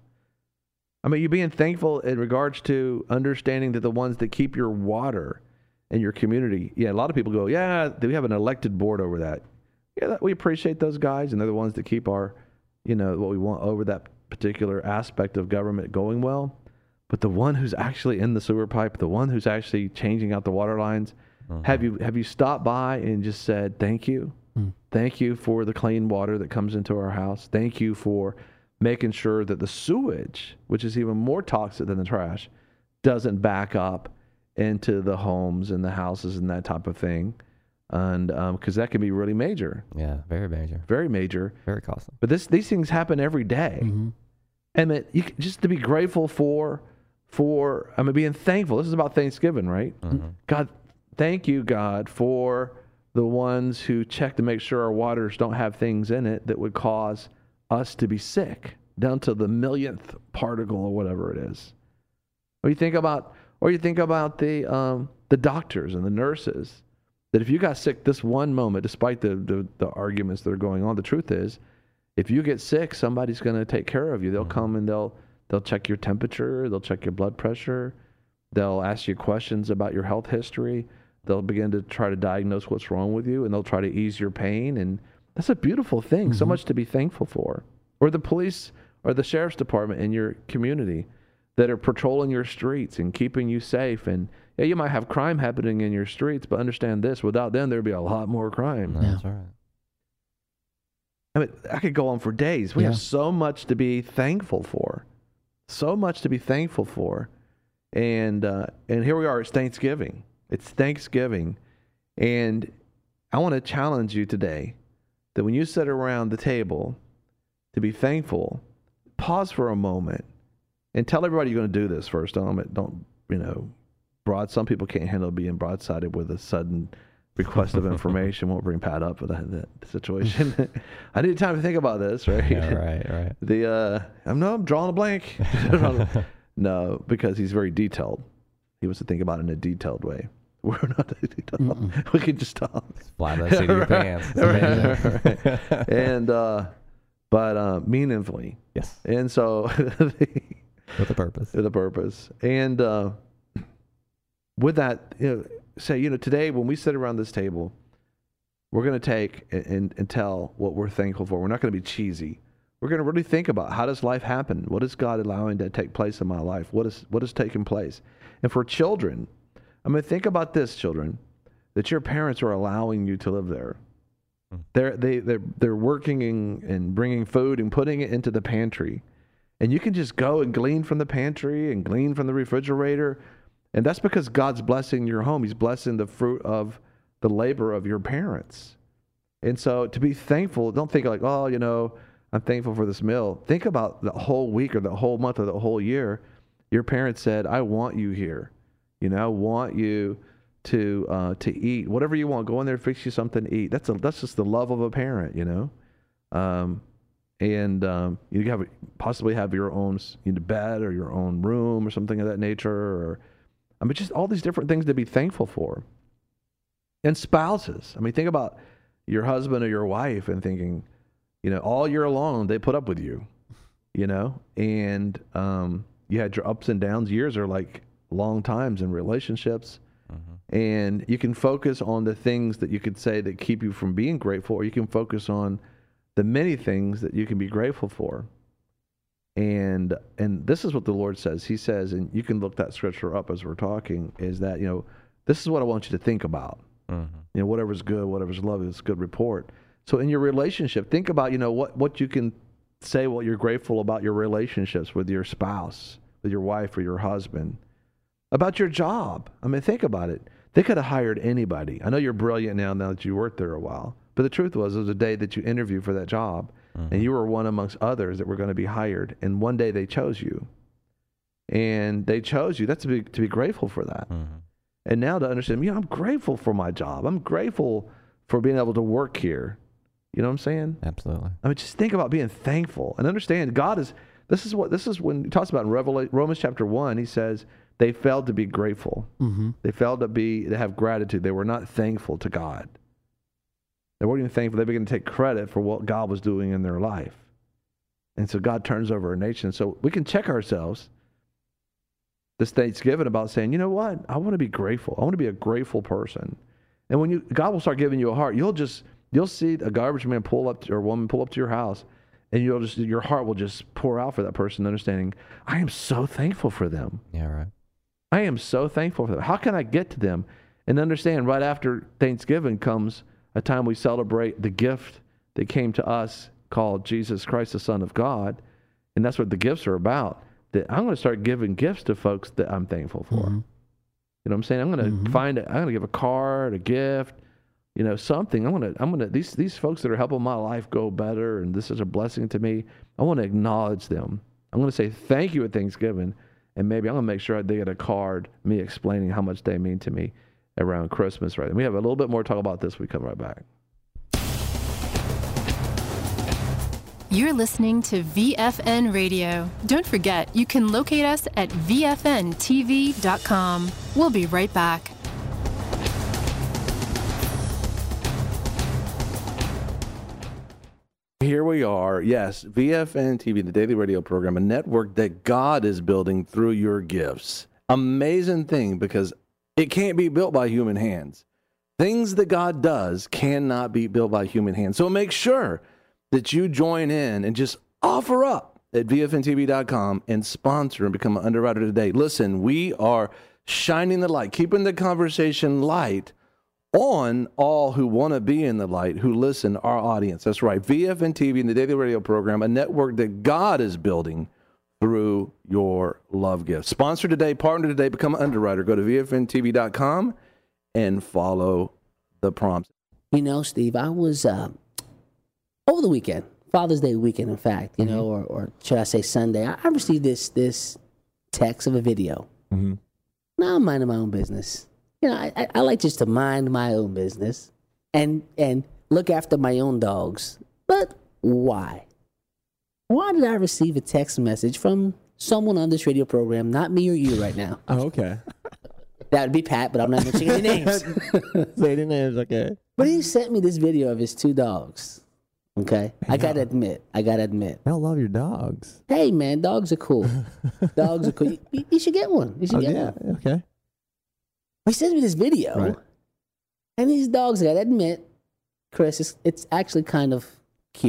I mean, you're being thankful in regards to understanding that the ones that keep your water in your community, yeah, a lot of people go, yeah, we have an elected board over that. Yeah, that, we appreciate those guys, and they're the ones that keep our, you know, what we want over that particular aspect of government going well. But the one who's actually in the sewer pipe, the one who's actually changing out the water lines, uh-huh. have you have you stopped by and just said, thank you? Mm. Thank you for the clean water that comes into our house. Thank you for making sure that the sewage, which is even more toxic than the trash, doesn't back up into the homes and the houses and that type of thing. And because um, that can be really major. Yeah, very major. Very major. Very costly. But this these things happen every day. Mm-hmm. And it, you, just to be grateful for, for, I mean, being thankful. This is about Thanksgiving, right? Mm-hmm. God, thank you, God, for the ones who check to make sure our waters don't have things in it that would cause us to be sick, down to the millionth particle or whatever it is. Or you think about, or you think about the um, the doctors and the nurses, that if you got sick this one moment, despite the, the, the arguments that are going on, the truth is, if you get sick, somebody's going to take care of you. They'll mm-hmm. come and they'll they'll check your temperature, they'll check your blood pressure, they'll ask you questions about your health history, they'll begin to try to diagnose what's wrong with you, and they'll try to ease your pain. And that's a beautiful thing, mm-hmm. so much to be thankful for. Or the police or the sheriff's department in your community that are patrolling your streets and keeping you safe. And yeah, you might have crime happening in your streets, but understand this, without them, there'd be a lot more crime. Yeah. That's right. I mean, I could go on for days. We yeah. have so much to be thankful for. So much to be thankful for. And uh, and here we are, it's Thanksgiving. It's Thanksgiving. And I want to challenge you today that when you sit around the table to be thankful, pause for a moment and tell everybody you're going to do this first. Don't, don't you know, broad. Some people can't handle being broadsided with a sudden request of information. Won't bring Pat up for that, that situation. I need time to think about this, right? Yeah, right, right. The uh, I'm no, I'm drawing a blank. No, because he's very detailed. He wants to think about it in a detailed way. We're not detailed. Mm-mm. We can just talk. Fly that seat in your pants. Right, right. And uh, but uh, meaningfully. Yes. And so with a purpose. With a purpose. And uh, with that, you know, say, you know, today when we sit around this table, we're going to take and, and, and tell what we're thankful for. We're not going to be cheesy. We're going to really think about how does life happen? What is God allowing to take place in my life? What is what is taking place? And for children, I mean, think about this, children, that your parents are allowing you to live there. They're they they're they're working and, and bringing food and putting it into the pantry, and you can just go and glean from the pantry and glean from the refrigerator, and that's because God's blessing your home. He's blessing the fruit of the labor of your parents. And so to be thankful, don't think like, oh, you know, I'm thankful for this meal. Think about the whole week or the whole month or the whole year. Your parents said, I want you here. You know, I want you to uh, to eat whatever you want. Go in there, fix you something to eat. That's a, that's just the love of a parent, you know. Um, and um, you have possibly have your own you know, bed or your own room or something of that nature. Or I mean, just all these different things to be thankful for. And spouses. I mean, think about your husband or your wife and thinking, you know, all year long they put up with you, you know, and um, you had your ups and downs. Years are like long times in relationships. Mm-hmm. And you can focus on the things that you could say that keep you from being grateful, or you can focus on the many things that you can be grateful for. And and this is what the Lord says. He says, and you can look that scripture up as we're talking, is that, you know, this is what I want you to think about. Mm-hmm. You know, whatever's good, whatever's lovely, it's a good report. So in your relationship, think about, you know, what, what you can say, what you're grateful about your relationships with your spouse, with your wife or your husband. About your job. I mean, think about it. They could have hired anybody. I know you're brilliant now, now that you worked there a while. But the truth was, it was a day that you interviewed for that job, mm-hmm. and you were one amongst others that were going to be hired. And one day they chose you. And they chose you. That's to be, to be grateful for that. Mm-hmm. And now to understand, you know, I'm grateful for my job. I'm grateful for being able to work here. You know what I'm saying? Absolutely. I mean, just think about being thankful and understand God is, this is what, this is when he talks about in Revelation, Romans chapter one, he says, they failed to be grateful. Mm-hmm. They failed to be to have gratitude. They were not thankful to God. They weren't even thankful. They began to take credit for what God was doing in their life. And so God turns over a nation. So we can check ourselves this Thanksgiving about saying, you know what? I want to be grateful. I want to be a grateful person. And when you God will start giving you a heart, you'll just you'll see a garbage man pull up to, or a woman pull up to your house, and you'll just your heart will just pour out for that person, understanding, I am so thankful for them. Yeah, right. I am so thankful for them. How can I get to them? And understand right after Thanksgiving comes a time we celebrate the gift that came to us called Jesus Christ, the Son of God. And that's what the gifts are about. That I'm going to start giving gifts to folks that I'm thankful for. Mm-hmm. You know what I'm saying? I'm going to mm-hmm. find it. I'm going to give a card, a gift, you know, something. I'm going to, I'm going to, these, these folks that are helping my life go better, and this is a blessing to me, I want to acknowledge them. I'm going to say thank you at Thanksgiving. And maybe I'm going to make sure they get a card, me explaining how much they mean to me around Christmas, right? And we have a little bit more to talk about this when we come right back. You're listening to V F N Radio. Don't forget, you can locate us at V F N T V dot com. We'll be right back. Here we are, yes, V F N T V, the daily radio program, a network that God is building through your gifts. Amazing thing, because it can't be built by human hands. Things that God does cannot be built by human hands. So make sure that you join in and just offer up at V F N T V dot com and sponsor and become an underwriter today. Listen, we are shining the light, keeping the conversation light on all who want to be in the light, who listen, our audience. That's right. V F N T V and the daily radio program, a network that God is building through your love gift. Sponsor today, partner today, become an underwriter. Go to V F N T V dot com and follow the prompts. You know, Steve, I was uh, over the weekend, Father's Day weekend, in fact, you mm-hmm. know, or, or should I say Sunday, I, I received this this text of a video. Mm-hmm. Now I'm minding my own business. You know, I, I, I like just to mind my own business and and look after my own dogs. But why? Why did I receive a text message from someone on this radio program, not me or you right now? Oh, okay. That would be Pat, but I'm not mentioning any names. Say the names, okay. But he sent me this video of his two dogs. Okay? I got to admit. I got to admit. I love your dogs. Hey, man, dogs are cool. Dogs are cool. You, you should get one. You should oh, get yeah. one. Okay. He sends me this video, right. And these dogs, I gotta admit, Chris, it's, it's actually kind of cute.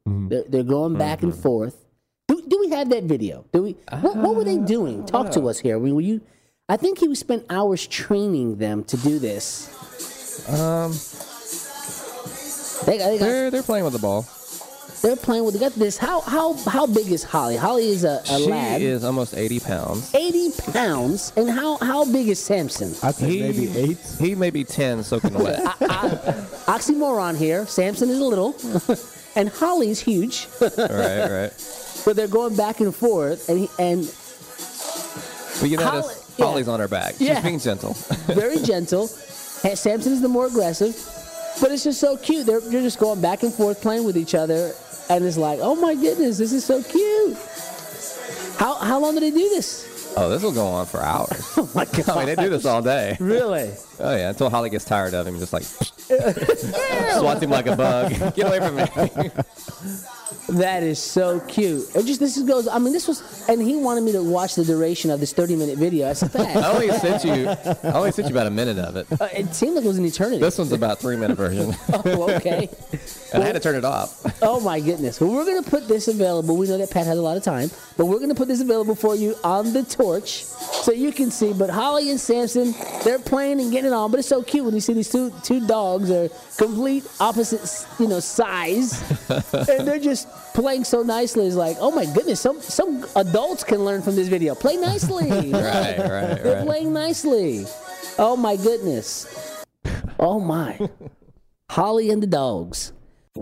Mm-hmm. They're, they're going back mm-hmm. and forth. Do, do we have that video? Do we? Uh, what, what were they doing? Talk to us here. I mean, were you? I think he spent hours training them to do this. Um, they, they got, they're they're playing with the ball. They're playing with. They got this. How how how big is Holly? Holly is a, a she lad. She is almost eighty pounds. Eighty pounds. And how how big is Samson? I think he, maybe eight. He may be ten, soaking wet. I, I, oxymoron here. Samson is little, and Holly's huge. Right, right. But they're going back and forth, and he, and. But you notice Holly, yeah. Holly's on her back. She's yeah. being gentle. Very gentle. And Samson is the more aggressive. But it's just so cute. They're, they're just going back and forth playing with each other. And it's like, oh, my goodness, this is so cute. How how long do they do this? Oh, this will go on for hours. Oh, my God. I mean, they do this all day. Really? Oh, yeah, until Holly gets tired of him. Just like, swats him like a bug. Get away from me. That is so cute. It just this goes. I mean, this was, and he wanted me to watch the duration of this thirty-minute video. I said, I only sent you. I only sent you about a minute of it. Uh, it seemed like it was an eternity. This one's about three-minute version. Oh, okay. And well, I had to turn it off. Oh my goodness. Well, we're gonna put this available. We know that Pat has a lot of time, but we're gonna put this available for you on the Torch, so you can see. But Holly and Samson, they're playing and getting it on. But it's so cute when you see these two two dogs are complete opposite, you know, size, and they're just playing so nicely. Is like, oh my goodness, some some adults can learn from this video. Play nicely. Right, right, right. They're playing nicely. Oh my goodness. Oh my. Holly and the dogs.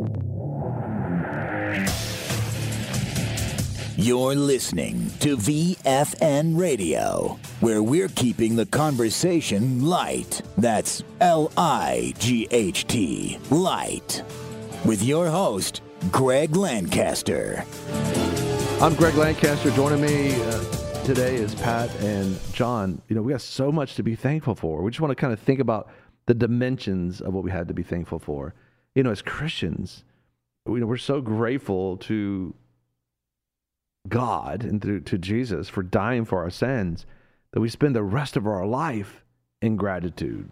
You're listening to V F N Radio, where we're keeping the conversation light. That's L I G H T, light. With your host, Greg Lancaster. I'm Greg Lancaster. Joining me uh, today is Pat and John. You know, we got so much to be thankful for. We just want to kind of think about the dimensions of what we had to be thankful for. You know, as Christians, you know, we're so grateful to God and to, to Jesus for dying for our sins that we spend the rest of our life in gratitude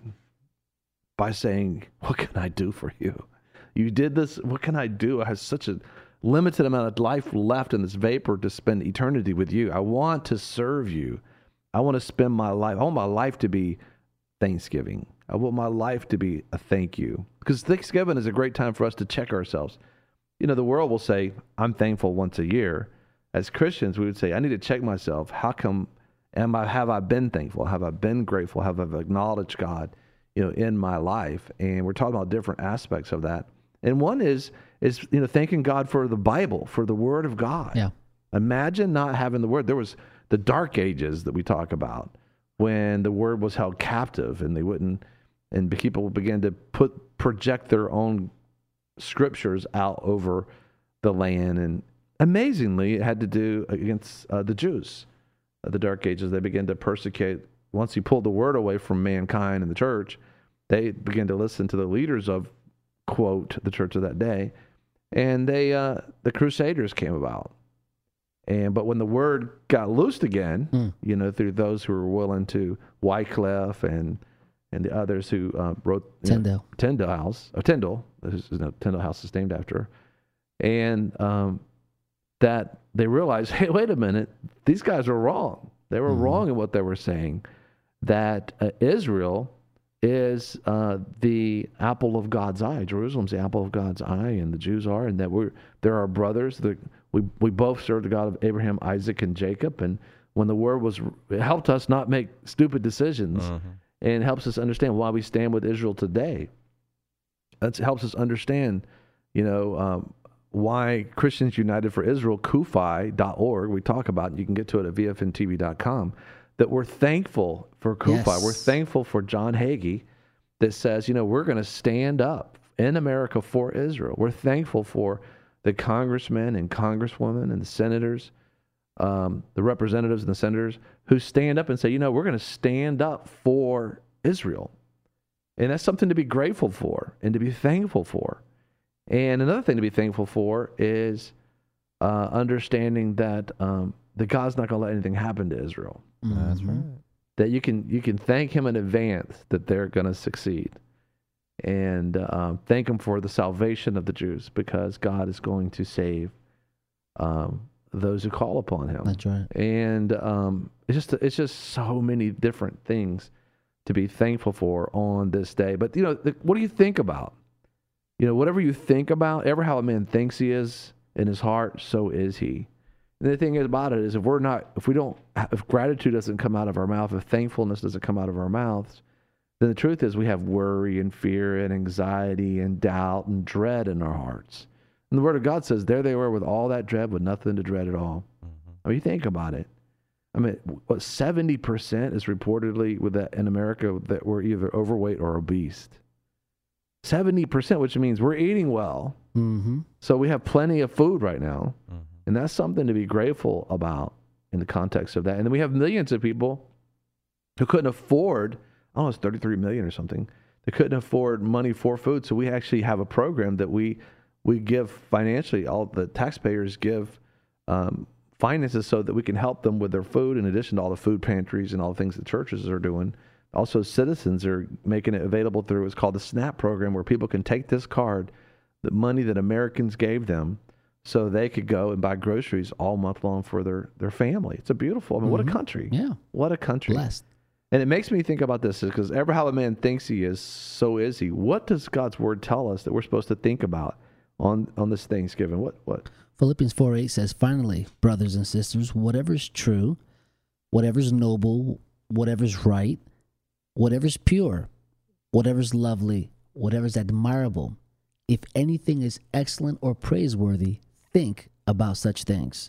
by saying, what can I do for you? You did this. What can I do? I have such a limited amount of life left in this vapor to spend eternity with you. I want to serve you. I want to spend my life. I want my life to be Thanksgiving. I want my life to be a thank you. Because Thanksgiving is a great time for us to check ourselves. You know, the world will say, I'm thankful once a year. As Christians, we would say, I need to check myself. How come, am I, have I been thankful? Have I been grateful? Have I acknowledged God, you know, in my life? And we're talking about different aspects of that. And one is, is you know, thanking God for the Bible, for the Word of God. Yeah. Imagine not having the Word. There was the dark ages that we talk about when the Word was held captive and they wouldn't, and people began to put project their own scriptures out over the land. And amazingly, it had to do against uh, the Jews. Uh, the dark ages, they began to persecute. Once he pulled the Word away from mankind and the church, they began to listen to the leaders of, quote, the church of that day, and they uh, the Crusaders came about. And but when the word got loosed again, mm. you know, through those who were willing to, Wycliffe and and the others who uh, wrote Tyndale, know, Tyndale House, or Tyndall, you know, Tyndale House is named after her, and um, that they realized, hey, wait a minute, these guys are wrong. They were mm. wrong in what they were saying. That uh, Israel is uh, the apple of God's eye. Jerusalem's the apple of God's eye, and the Jews are, and that we're they're our brothers. The, we we both serve the God of Abraham, Isaac, and Jacob. And when the word was, it helped us not make stupid decisions, mm-hmm. and helps us understand why we stand with Israel today. It helps us understand, you know, um, why Christians United for Israel, C U F I dot org, we talk about, and you can get to it at V F N T V dot com. That we're thankful for C U F I. Yes. We're thankful for John Hagee that says, you know, we're going to stand up in America for Israel. We're thankful for the congressmen and congresswomen and the senators, um, the representatives and the senators who stand up and say, you know, we're going to stand up for Israel. And that's something to be grateful for and to be thankful for. And another thing to be thankful for is uh, understanding that um, that God's not going to let anything happen to Israel. That's right. That you can you can thank him in advance that they're going to succeed. and uh, thank him for the salvation of the Jews, because God is going to save um, those who call upon him. That's right. And um, it's just it's just so many different things to be thankful for on this day. But, you know, the, what do you think about? You know, whatever you think about, ever how a man thinks he is in his heart, so is he. And the thing about it is, if we're not, if we don't, if gratitude doesn't come out of our mouth, if thankfulness doesn't come out of our mouths, then the truth is we have worry and fear and anxiety and doubt and dread in our hearts. And the Word of God says, there they were with all that dread, with nothing to dread at all. Mm-hmm. I mean, you think about it. I mean, what, seventy percent is reportedly with that in America that we're either overweight or obese. seventy percent, which means we're eating well. Mm-hmm. So we have plenty of food right now. Mm-hmm. And that's something to be grateful about in the context of that. And then we have millions of people who couldn't afford, I don't know, it's thirty-three million or something. They couldn't afford money for food. So we actually have a program that we we give financially. All the taxpayers give um, finances so that we can help them with their food, in addition to all the food pantries and all the things that churches are doing. Also, citizens are making it available through what's called the SNAP program, where people can take this card, the money that Americans gave them, so they could go and buy groceries all month long for their, their family. It's a beautiful, I mean, mm-hmm. what a country. Yeah. What a country. Blessed. And it makes me think about this, because ever how a man thinks he is, so is he. What does God's word tell us that we're supposed to think about on, on this Thanksgiving? What? What? Philippians four eight says, finally, brothers and sisters, whatever's true, whatever's noble, whatever's right, whatever's pure, whatever's lovely, whatever's admirable, if anything is excellent or praiseworthy, think about such things.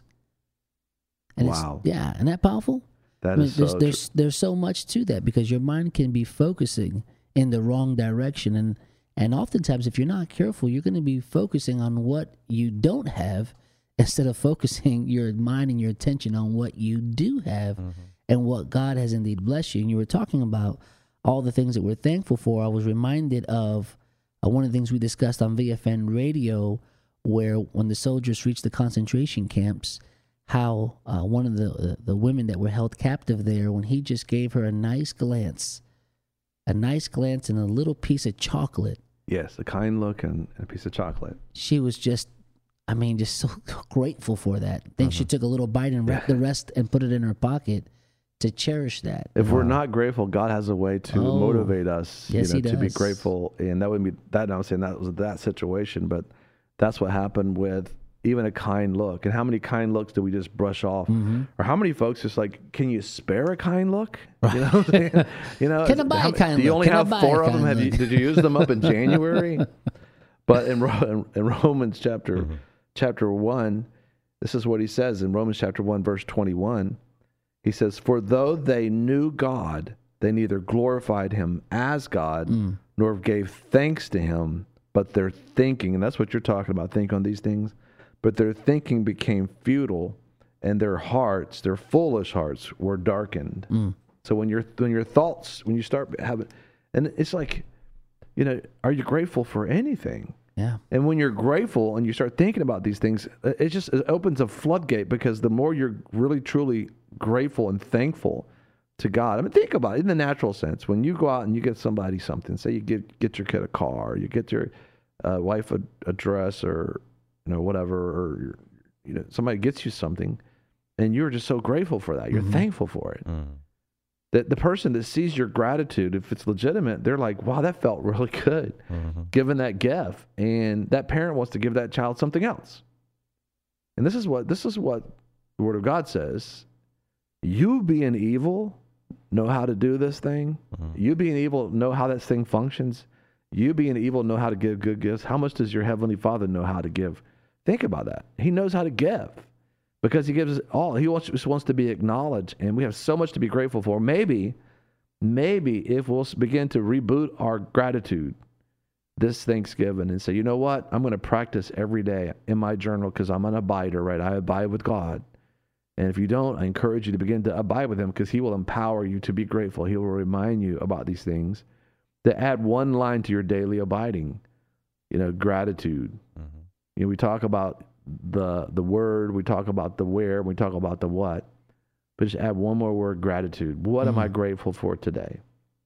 And wow. Yeah, isn't that powerful? That I mean, is there's, so there's, there's so much to that, because your mind can be focusing in the wrong direction. And, and oftentimes, if you're not careful, you're going to be focusing on what you don't have instead of focusing your mind and your attention on what you do have mm-hmm. and what God has indeed blessed you. And you were talking about all the things that we're thankful for. I was reminded of uh, one of the things we discussed on V F N Radio, where when the soldiers reached the concentration camps, how uh, one of the uh, the women that were held captive there, when he just gave her a nice glance, a nice glance and a little piece of chocolate. Yes, a kind look and a piece of chocolate. She was just, I mean, just so grateful for that. I think mm-hmm. she took a little bite and wrapped the rest and put it in her pocket to cherish that. If wow. we're not grateful, God has a way to oh, motivate us, yes, you know, he to be does. grateful. And that would be that. I'm saying that was that situation, but that's what happened with even a kind look. And how many kind looks do we just brush off? Mm-hmm. Or how many folks just like, can you spare a kind look? You know, what I'm saying? You know, can I buy how, a kind do you look? only Can have four of them? Have you, look? did you use them up in January? But in, in Romans chapter mm-hmm. chapter one, this is what he says in Romans chapter one, verse twenty-one. He says, for though they knew God, they neither glorified him as God, mm. nor gave thanks to him, but their thinking, and that's what you're talking about, think on these things, but their thinking became futile, and their hearts, their foolish hearts, were darkened. Mm. So when your when your thoughts, when you start having, and it's like, you know, are you grateful for anything? Yeah. And when you're grateful and you start thinking about these things, it just it opens a floodgate, because the more you're really, truly grateful and thankful to God. I mean, think about it in the natural sense. When you go out and you get somebody something, say you get get your kid a car, you get your uh, wife a, a dress, or you know whatever, or your, you know somebody gets you something, and you're just so grateful for that. You're mm-hmm. thankful for it. Mm. That the person that sees your gratitude, if it's legitimate, they're like, wow, that felt really good, mm-hmm. given that gift. And that parent wants to give that child something else. And this is what this is what the Word of God says. You being evil, know how to do this thing. Mm-hmm. You being evil, know how this thing functions. You being evil, know how to give good gifts. How much does your Heavenly Father know how to give? Think about that. He knows how to give. Because he gives all. He wants, just wants to be acknowledged, and we have so much to be grateful for. Maybe, maybe if we'll begin to reboot our gratitude this Thanksgiving and say, you know what, I'm going to practice every day in my journal, because I'm an abider, right? I abide with God. And if you don't, I encourage you to begin to abide with him, because he will empower you to be grateful. He will remind you about these things. To add one line to your daily abiding, you know, gratitude. Mm-hmm. You know, we talk about the the word, we talk about the where, we talk about the what, but just add one more word, gratitude. What mm-hmm. am I grateful for today?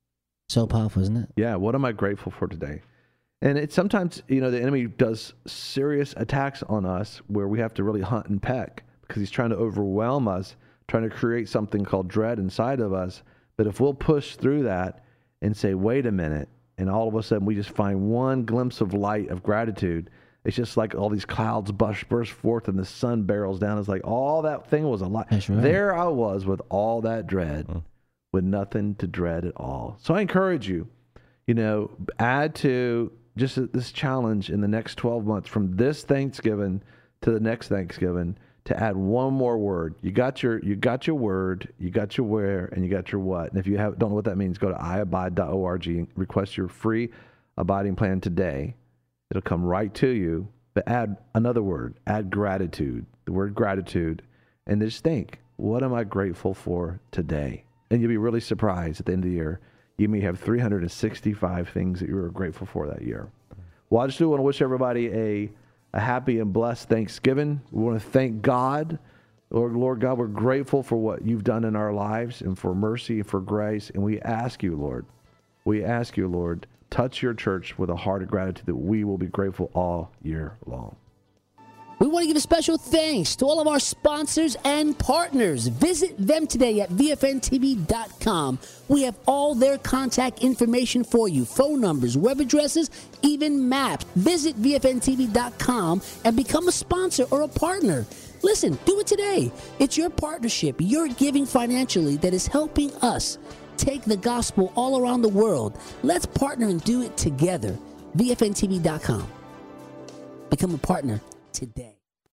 So powerful, isn't it? Yeah, what am I grateful for today? And it sometimes, you know, the enemy does serious attacks on us where we have to really hunt and peck because he's trying to overwhelm us, trying to create something called dread inside of us. But if we'll push through that and say, wait a minute, and all of a sudden we just find one glimpse of light of gratitude, it's just like all these clouds burst, burst forth and the sun barrels down. It's like all that thing was a light. That's right. There I was with all that dread, mm. with nothing to dread at all. So I encourage you, you know, add to just this challenge in the next twelve months from this Thanksgiving to the next Thanksgiving to add one more word. You got your you got your word, you got your where, and you got your what. And if you have, don't know what that means, go to i abide dot org and request your free abiding plan today. It'll come right to you. But add another word. Add gratitude. The word gratitude. And just think, what am I grateful for today? And you'll be really surprised at the end of the year. You may have three hundred sixty-five things that you were grateful for that year. Well, I just do want to wish everybody a a happy and blessed Thanksgiving. We want to thank God. Lord, Lord God, we're grateful for what you've done in our lives and for mercy and for grace. And we ask you, Lord, we ask you, Lord, touch your church with a heart of gratitude that we will be grateful all year long. We want to give a special thanks to all of our sponsors and partners. Visit them today at V F N T V dot com. We have all their contact information for you, phone numbers, web addresses, even maps. Visit V F N T V dot com and become a sponsor or a partner. Listen, do it today. It's your partnership, your giving financially that is helping us take the gospel all around the world. Let's partner and do it together. V F N T V dot com. Become a partner today.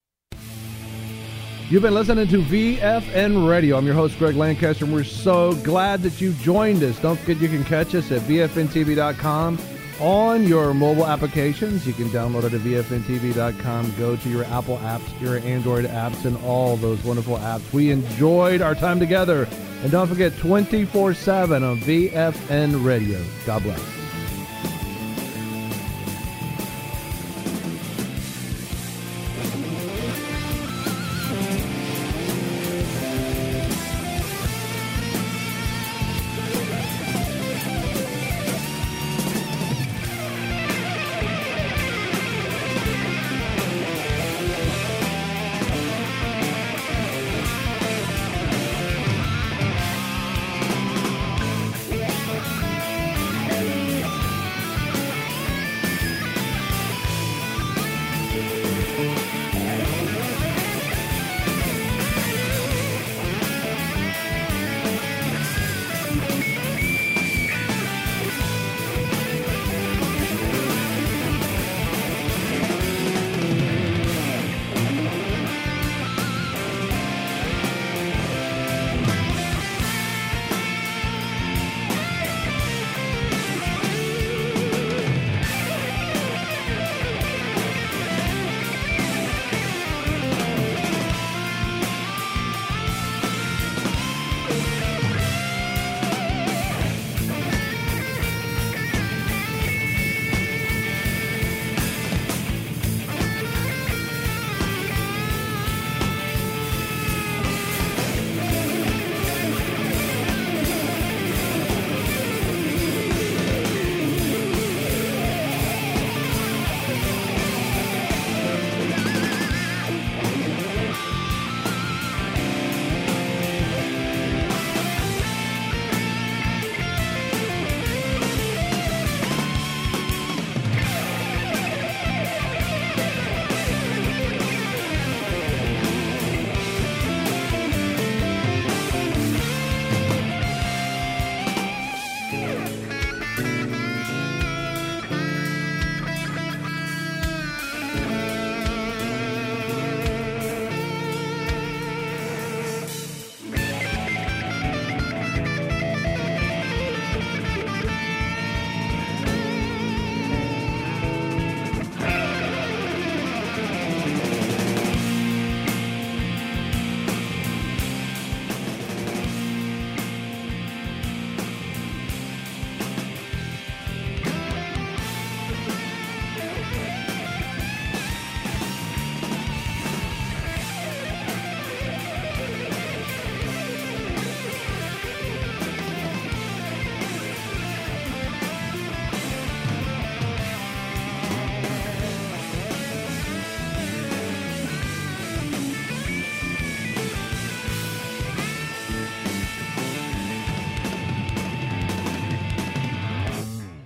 You've been listening to V F N Radio. I'm your host, Greg Lancaster, and we're so glad that you joined us. Don't forget you can catch us at V F N T V dot com on your mobile applications. You can download it at V F N T V dot com. Go to your Apple apps, your Android apps, and all those wonderful apps. We enjoyed our time together. And don't forget, twenty-four seven on V F N Radio. God bless.